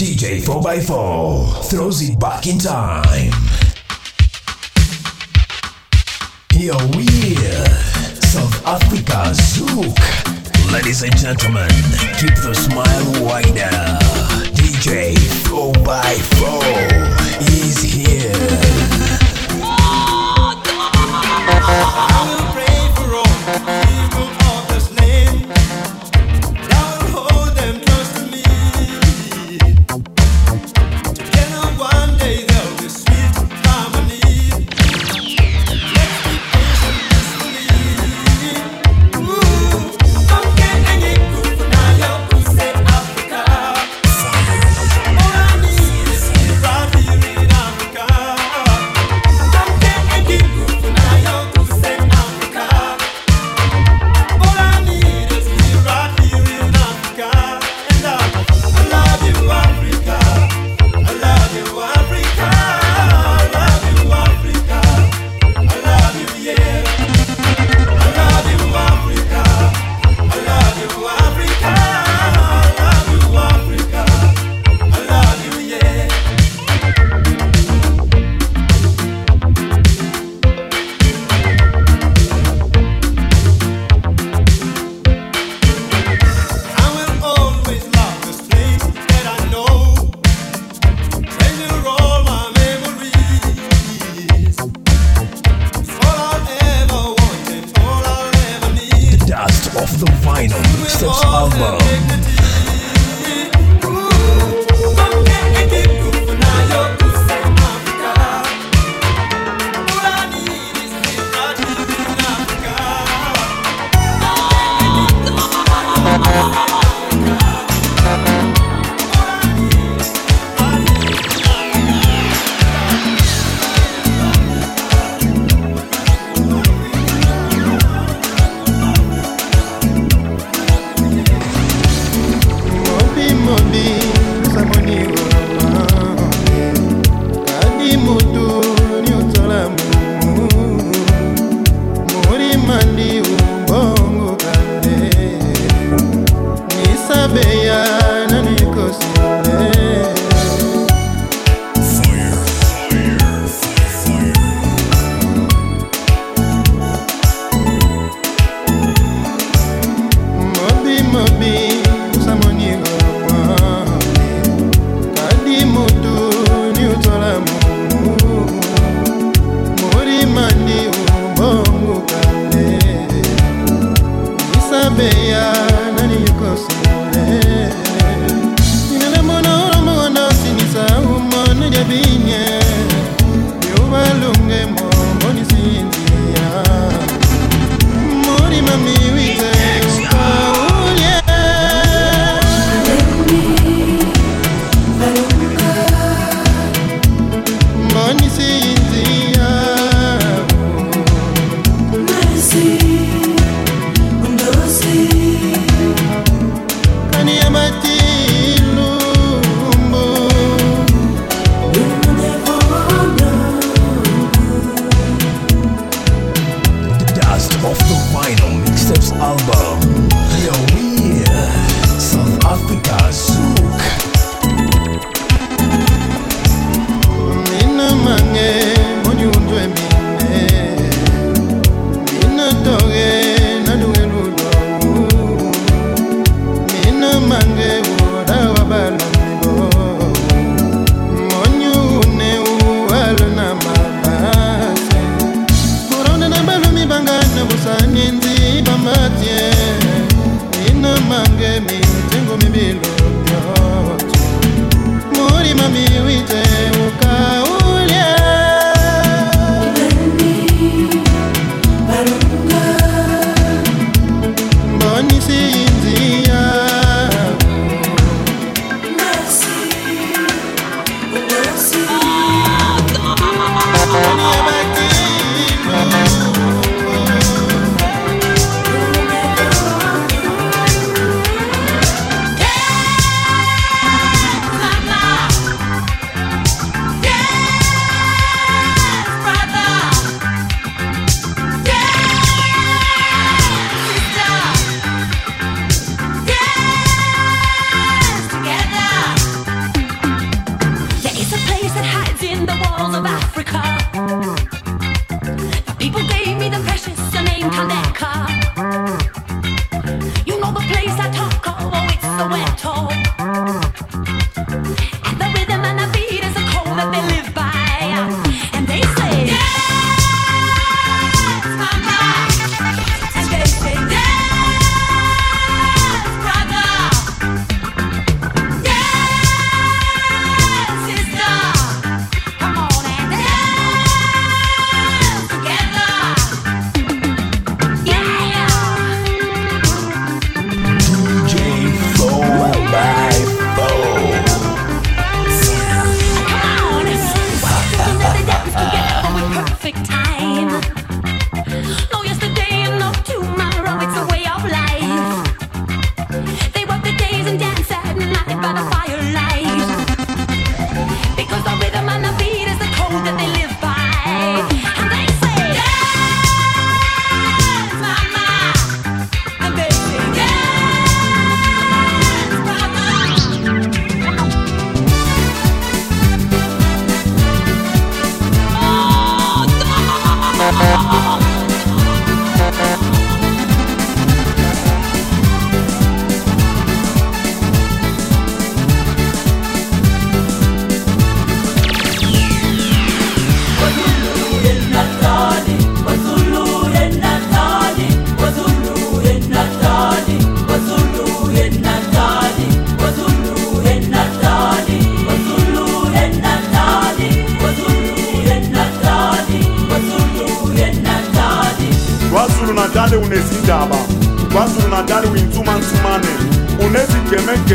DJ 4x4 throws it back in time. Here we are, South Africa Zouk. Ladies and gentlemen, keep the smile wider. DJ 4x4 is here. I will pray for all people of this land. I will hold them close to me. Together one day there'll be sweet harmony. Let's be patient, peacefully. Ooh, don't get any good for now. You say Africa. All I need is right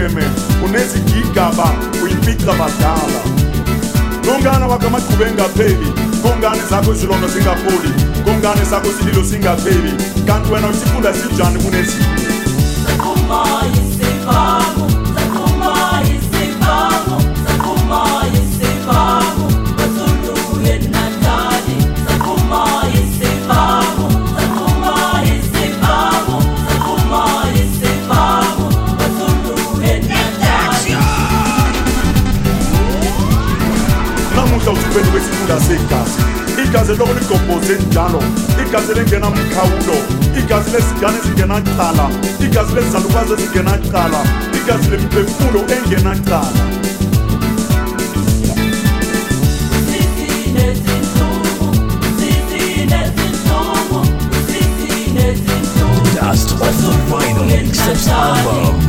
FM unezigigaba uyimfica badala. Kungani wakamaqhube ngapheli, kungani zakho izilonda singapholi, kungani sakho sililo singapheli, kanti wena usifunda sinjani kunezinye. Usipende wesifunda segazi, igazi lokho ligobhoze njalo, igazi lengena mkhawulo, igazi lezingane zingena cala, igazi lezalukazi zingena cala, igazi lemphefumulo engena cala. Dust of the vinyl mixtape album.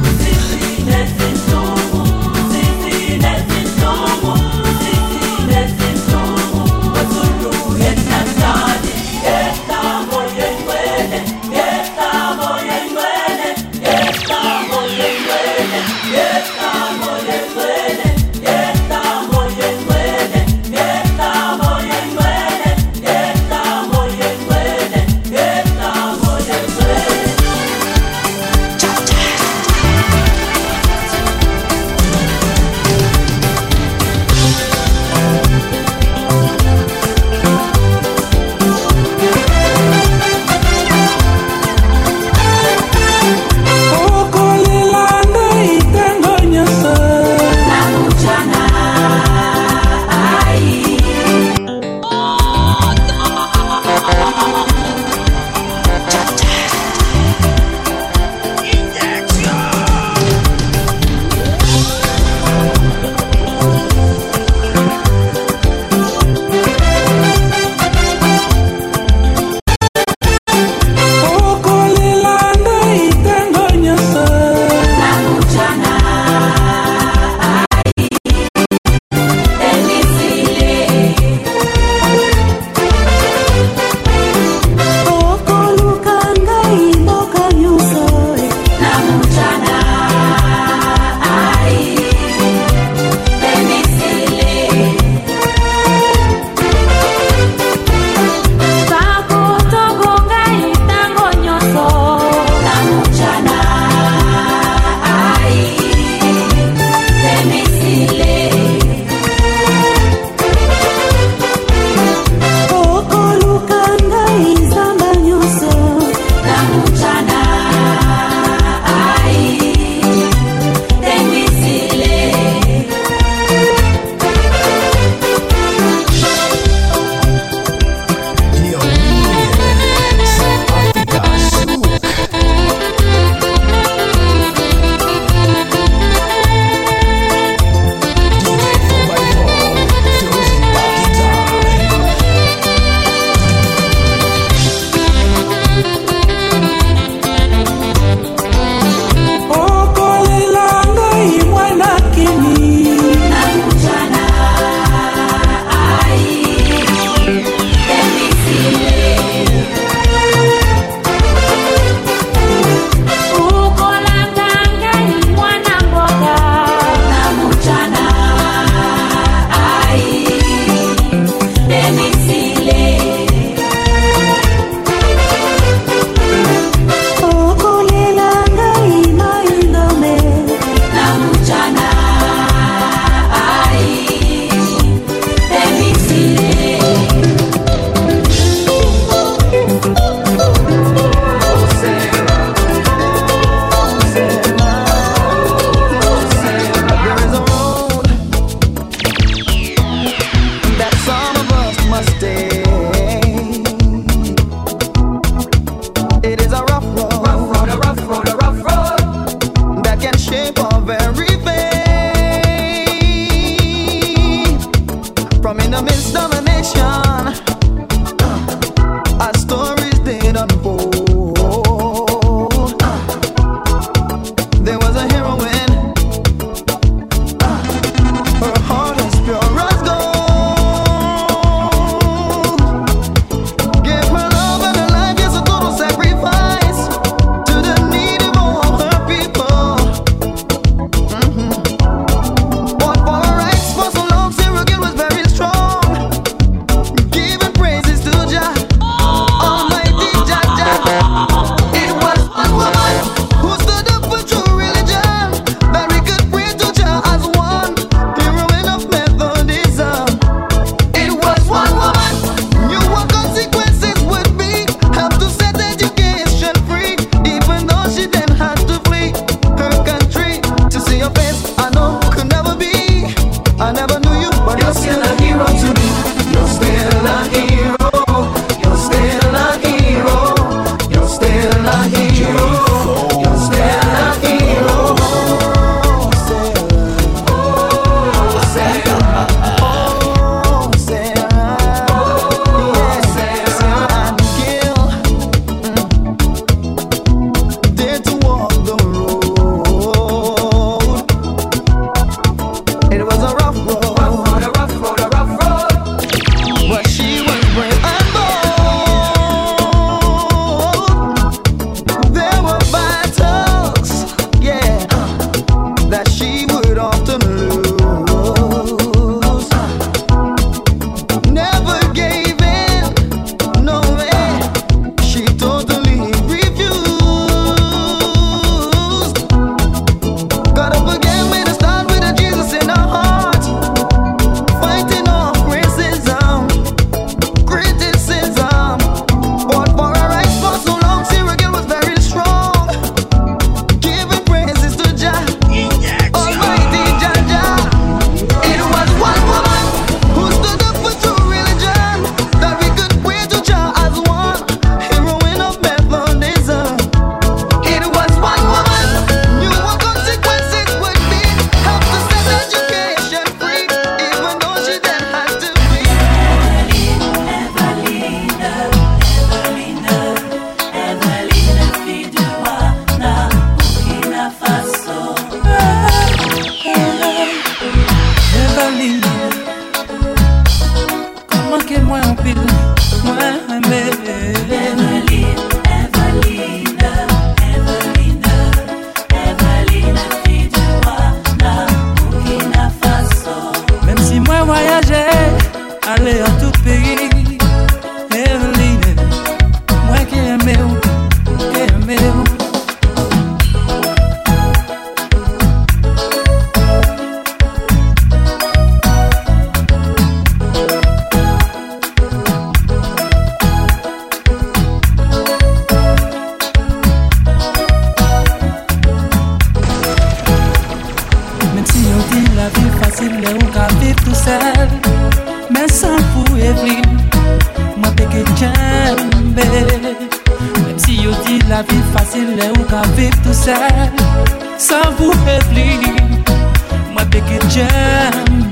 facile là ou qu'à vivre tout seul. Mais sans vous Evelyne, moi péché jambe. Même si yo dit la vie facile là ou qu'à vivre tout seul. Sans vous Evelyne, moi péché jambe.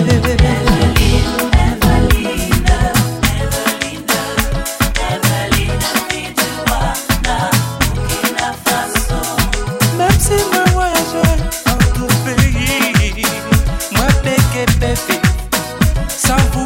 Même si moi voyageais en tout pays, moi péché bébé, sans vous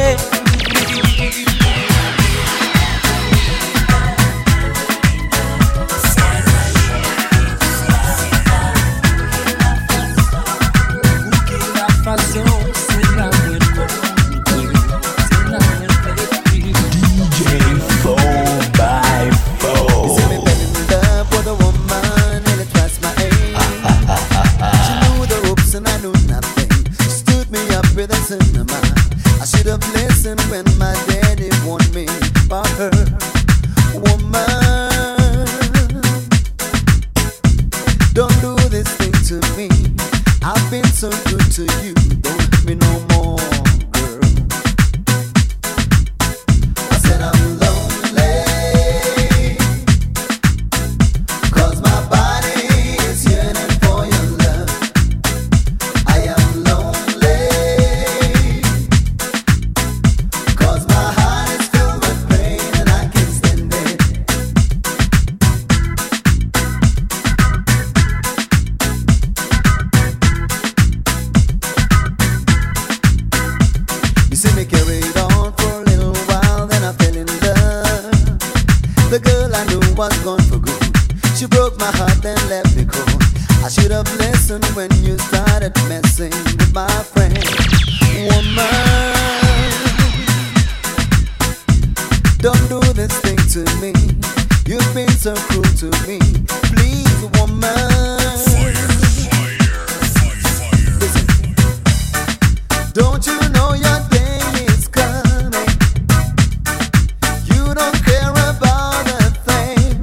I should have listened when my daddy warned me about her. Woman, don't do this thing to me. I've been so good to you. Don't hurt me no more, girl. I said I'm lonely, 'cause my body is yearning for your love. I am lonely, 'cause my heart is filled with pain and I can't stand it. You see me carried on for a little while, then I fell in love. The girl I knew was gone for good. She broke my heart and left me cold. I should have listened when you started messing with my friend. Woman, don't do this thing to me. You've been so cruel to me. Please, woman. Listen. Don't you know your day is coming? You don't care about a thing.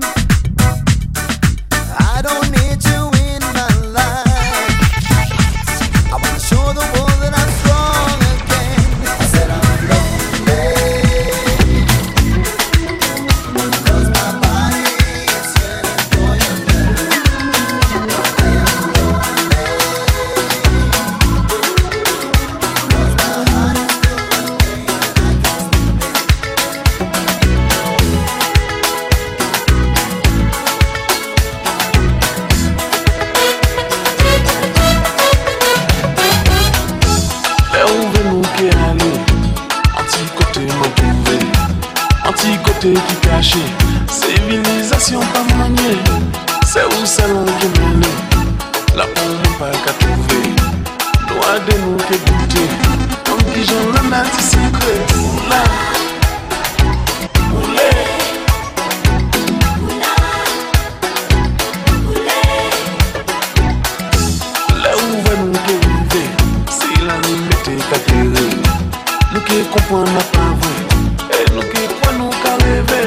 I don't need you in my life. I wanna show the world that I'm strong again. I said I'm lonely, 'cause my body is yearning for your love. I am lonely, 'cause my heart is filled with pain and I can't stand it. Là où veut nous qui aller, anti-côté m'en trouver, anti-côté qui caché, civilisation pas maniée, c'est où salon qui mêlé, là on n'a pas qu'à trouver, loin de nous qui goûter, comme qui j'en le mets secret, là, oulé. Là où va nous qui arriver, c'est la limite qu'à tirer. Nous qui comprenons ma pas vrai, et nous qui croyons nous qu'à rêver.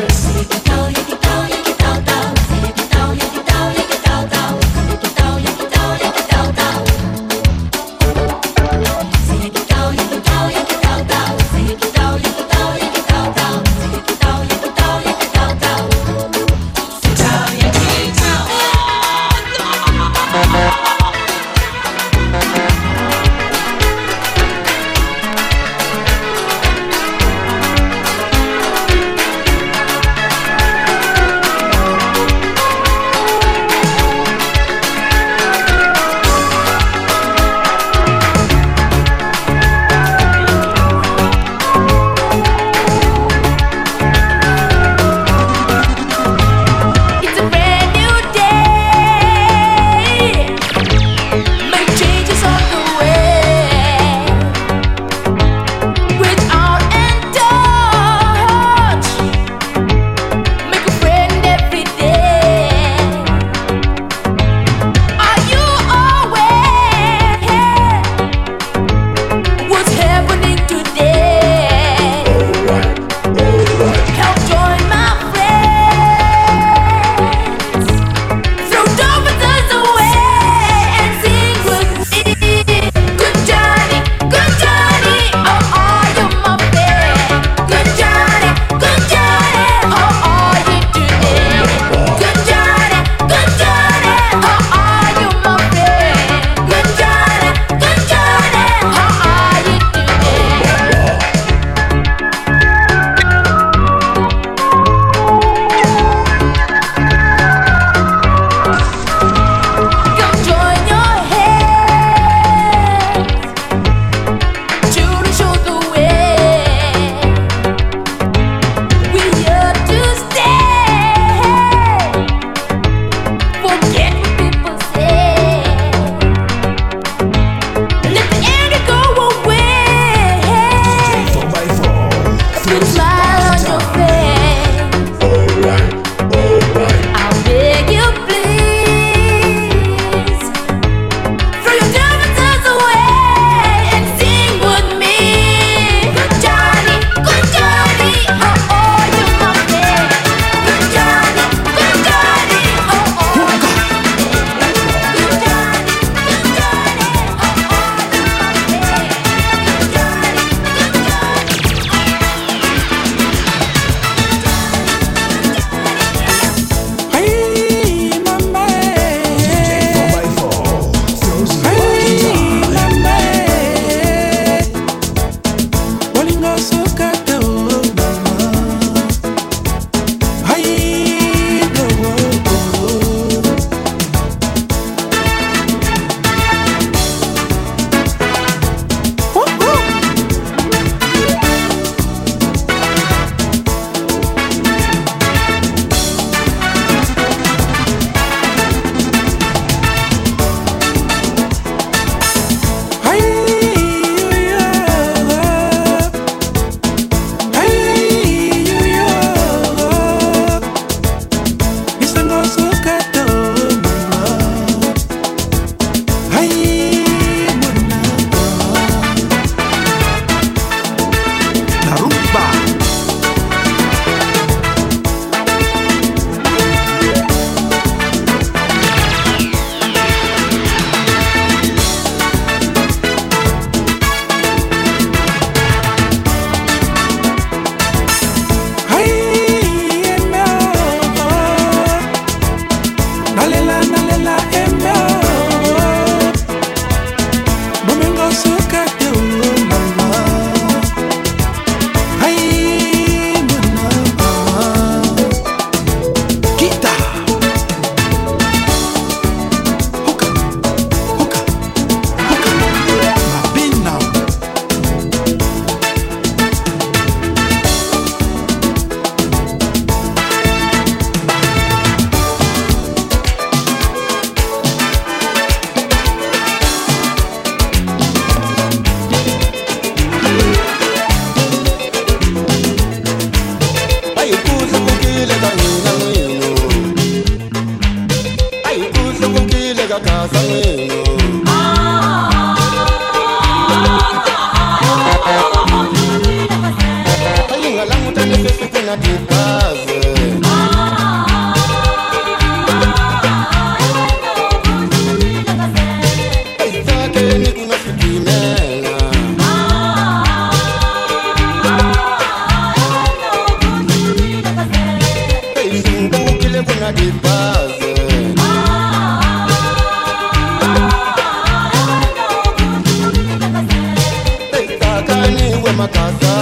makasa.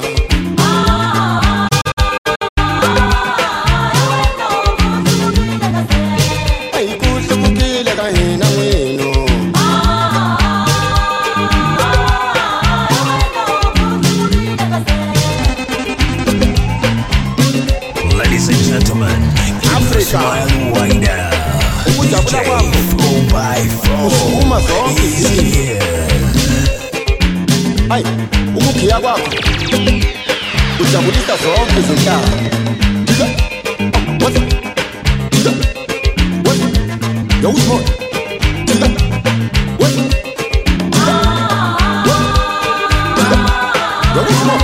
Ladies and gentlemen, Africa Wider DJ 4x4. Hai, ukukhia kwakho ujabulisa zonke izinhlaka. What? Yo, what's more? What? Yo, what's more?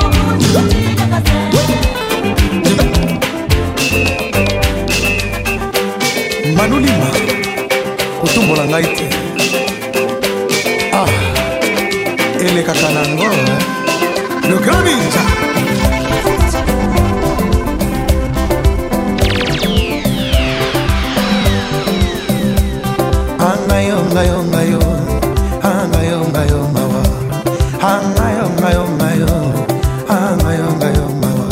Manulima kutumbola ngai te. Elekaka nango le grand ninja. Angayo ngayo ngayo angayo ngayo mawa angayo ngayo ngayo angayo ngayo mawa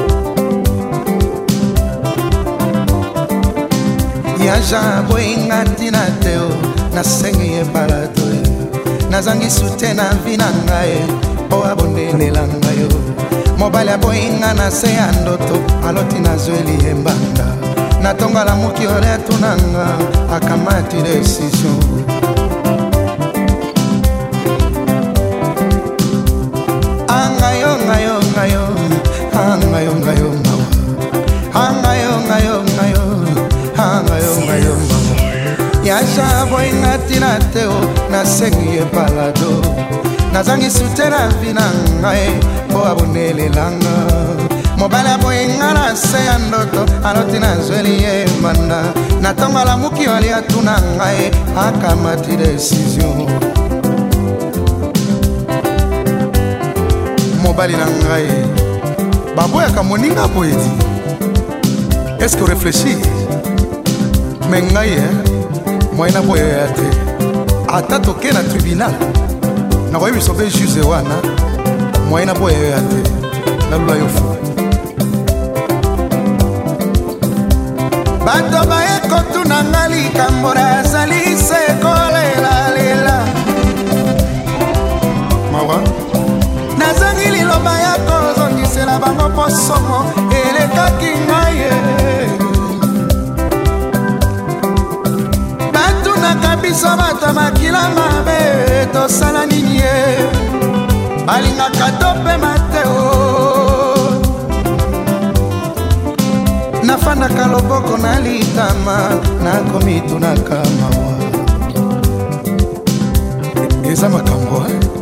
yaja boinga tinateo nasengi balato nazangi sutena vina ngaye po abondelela ngayo mobali aboinga na se ya ndoto aloti nazweli embanda natonga la muki ole tunanga akamati decision angayo ngayo ngayo angayo ngayo mawa angayo ngayo ngayo angayo ngayo mawa yasha boinga tinateo nasengi balado nazangi sutena vina ngaye po abonelelanga mobala boinga na se ya ndoto aloti nazweli ye manda natonga la muki wali atuna ngaye akamati decision mobali na ngaye baboyaka moninga poeti. Est-ce que réfléchis mais ngaye moyena boya te ata toke na tribunal nakoyebi sobe juge wana moyena boya te nalula yo fo bato bayekotuna nga likambo nazali se kolelalela mawa nazangi liloba ya kozongisela bango posomo elekaki ngaye biso bato makila mabe tosala nini ye balingaka topema te o nafandaka loboko na litama nakomitunaka mawa eza makambo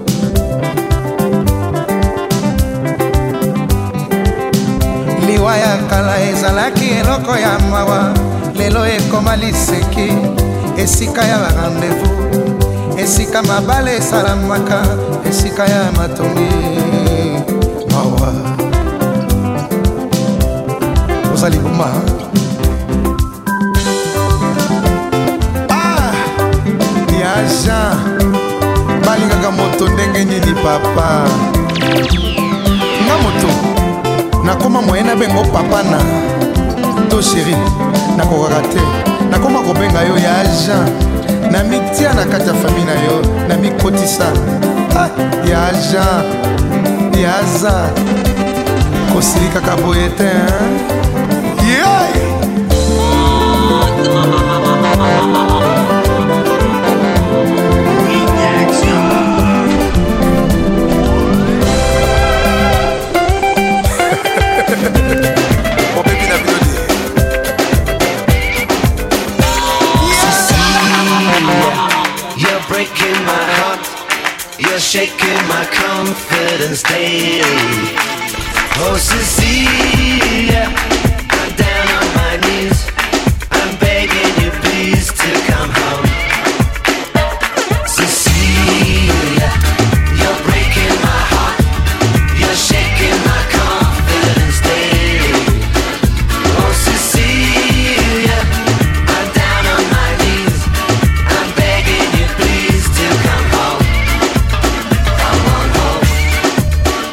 liwa ya kala ezalaki eloko ya mawa lelo ekoma liseki esika ya rendez-vous esika mabale esalamaka esika ya matongi mawa ozali boma ya Jean balingaka moto ndenge nini papa nga moto nakoma moyena bengo papa na to chéri nakokaka te nakoma kobenga yo ya Jean na mitia na kati ya famille na yo na mikotisa ya Jean ya za kosilikaka boye te breaking my heart, you're shaking my confidence daily. Oh Cecilia, I'm down on my knees, I'm begging you please to come home. Cecilia, you're breaking my heart, you're shaking my confidence daily. Oh Cecilia, I'm down on my knees, I'm begging you please to come home. Come on home.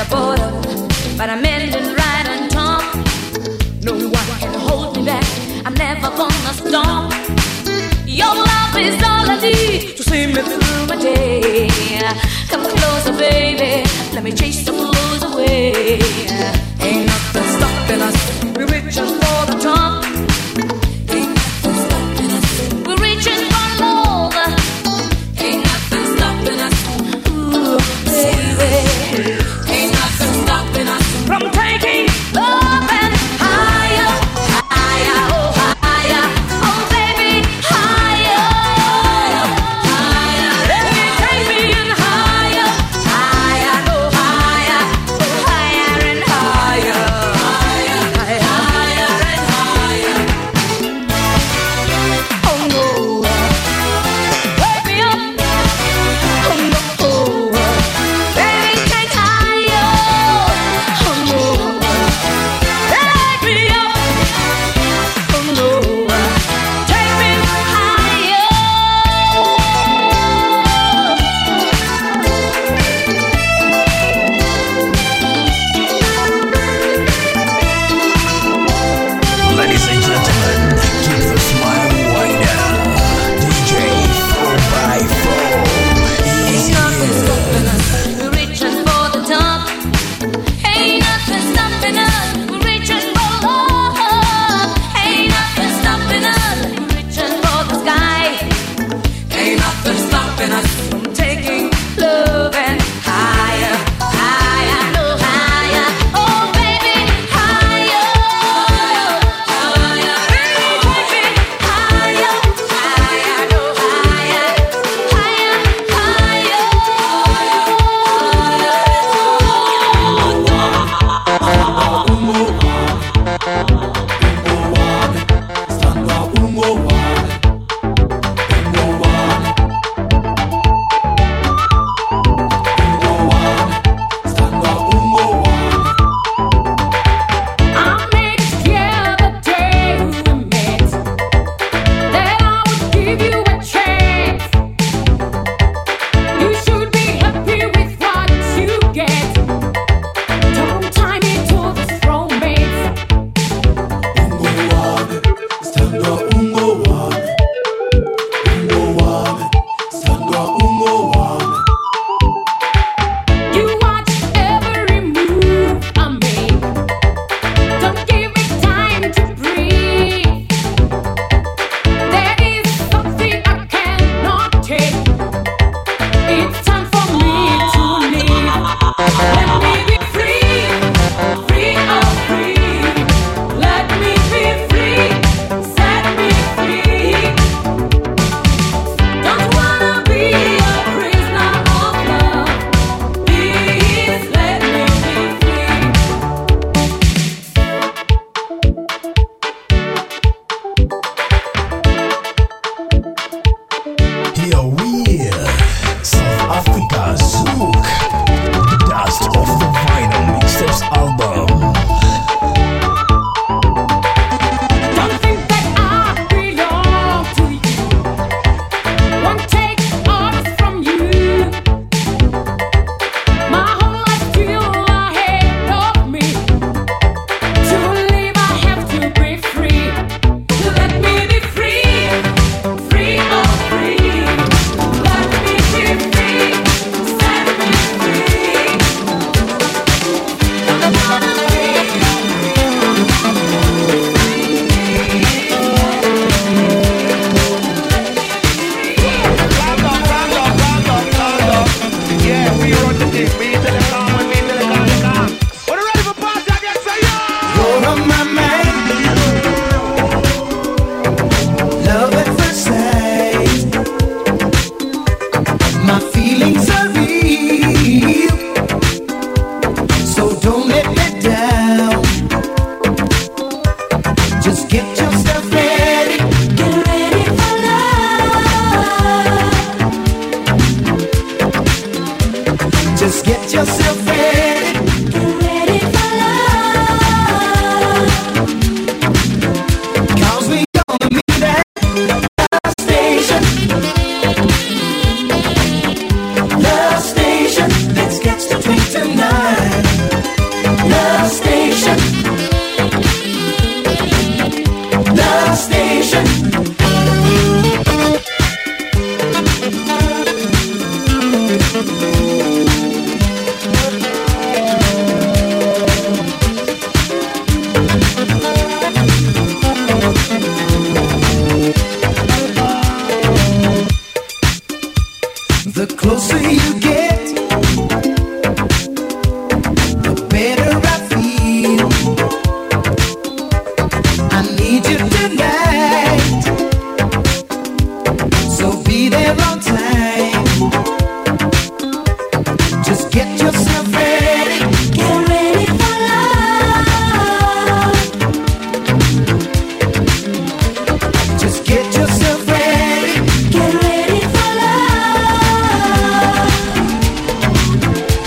caught up, but I'm ending right on top. No one can hold me back. I'm never gonna stop. Your love is all I need to see me through my day. Come closer, baby. Let me chase the blues away. Ain't nothing stopping us. We're reaching for the top. Ain't nothing stopping us. We're reaching for love. Ain't nothing stopping us. Ooh, baby. Ain't nothing stopping us from taking love and higher, higher, oh higher, oh baby, higher, higher. Let me take me in higher, higher, no higher, oh higher and higher, higher, higher and higher. Oh no, wake me up. Oh no, baby, take higher. Oh no, take me up. Oh no, take me higher. Ladies and gentlemen, keep the smile wider. DJ 4x4 is Ain't nothing here. stopping us. We're reaching for the top. Ain't nothing stopping us. We're reaching for love. Ain't nothing stopping us. We're reaching for the sky. Ain't nothing stopping us from taking love and higher, higher, no higher. Oh baby, higher, higher. Baby, take me higher, higher, no higher, higher, higher. I made it clear the day we met that I would give you a chance. You should be happy with what you get. Don't tie me to this romance. You watch every move I make. Don't give me time to breathe. There is something I cannot take. It's time for me to leave. Let me be free, free, oh free. Let me be free, set me free. Don't wanna be a prisoner of love. Please let me be free. Here we are, South Africa Zouk, the dust of the vinyl mixtapes album. Don't think that I belong to you. Won't take orders from you. My whole life still ahead of me. To live, I have to be free. Let me be free, free, oh free. Let me be free, set me free. Don't wanna be. Yeah, we run the thing. We tell them come and we tell them come. When you ready for party, I get say yo. You're on my mind. Love at first sight. My feelings are real, so don't let me down. Just get yourself ready. Get ready for love. Just get yourself ready. Get ready for love. 'Cause we gonna meet at the station. The station. Let's catch the train tonight. The closer you get, the better I feel. I need you tonight, so be there on time. Just get yourself ready. Get ready for love. Just get yourself ready. Get ready for love.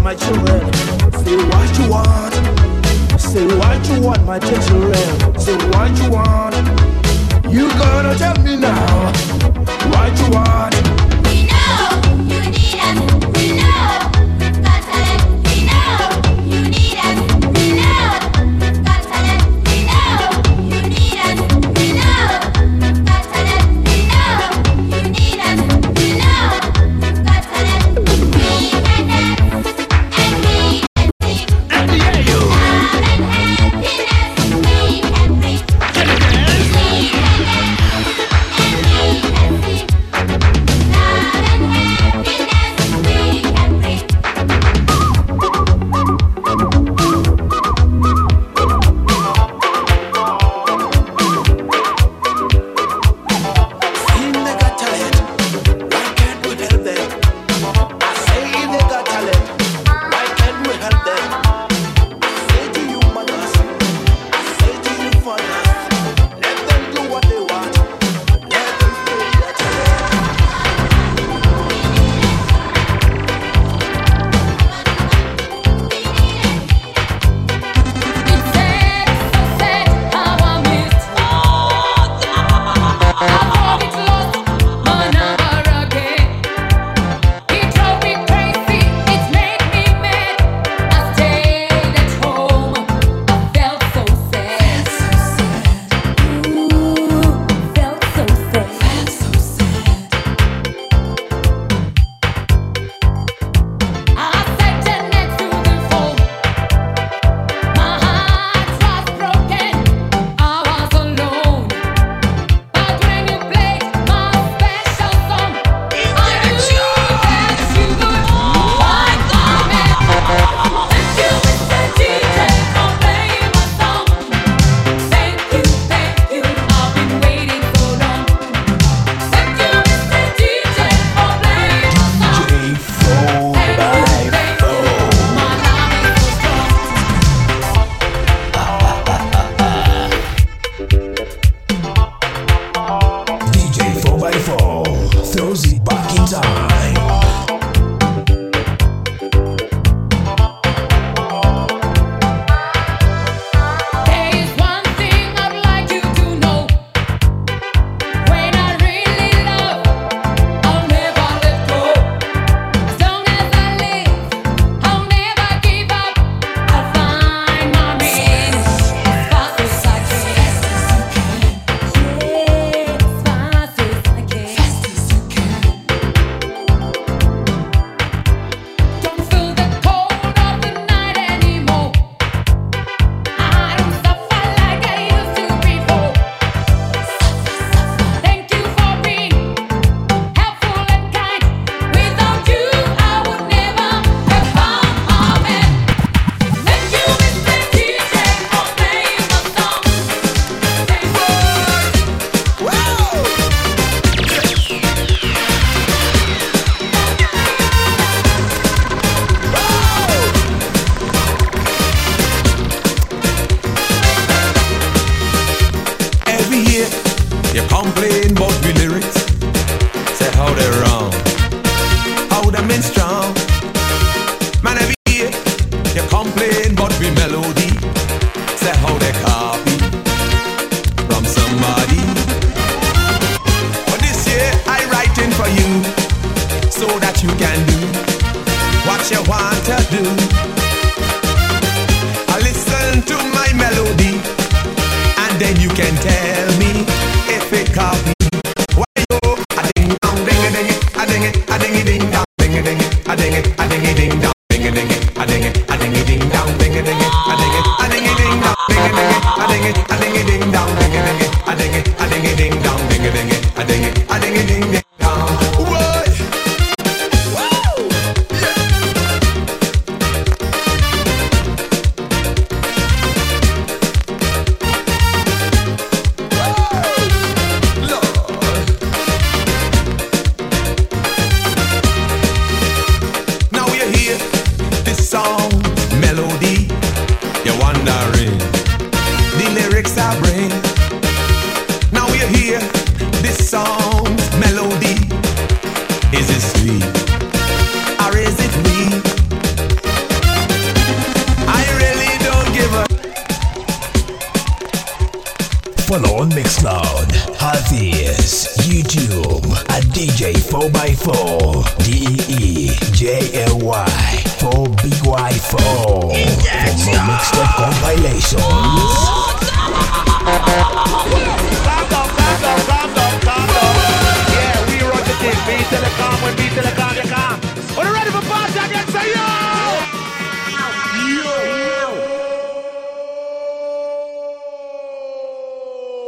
my children. Say what you want. Say what you want, my children. Say what you want. You gonna tell me now what you want. We know you need us. We know got talent. We know you need us. We know got talent. We know you need us. We know got talent. We know you need us. We know got talent. We can dance and we can sing. And yeah, you. Love and happiness we can bring. We can dance and we can sing. Is it sweet or is it weak? follow on Mixcloud, Hafiz, YouTube at DJ 4x4 DEEJLY 4BY4 for more mixtape compilations.